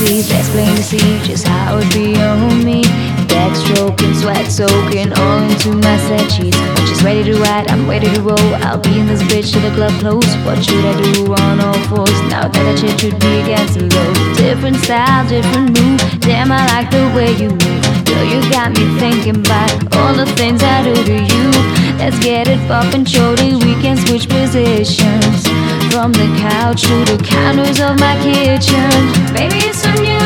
please explain to see just how it be on me. Backstroking, sweat soaking, all into my set sheets. When she's ready to ride, I'm ready to roll. I'll be in this bitch till the club close. What should I do on all fours? Now that that shit should be against the low. Different style, different move. Damn, I like the way you move. Girl, you got me thinking back all the things I do to you. Let's get it poppin', shorty. We can switch positions from the couch to the counters of my kitchen. Baby, it's on you.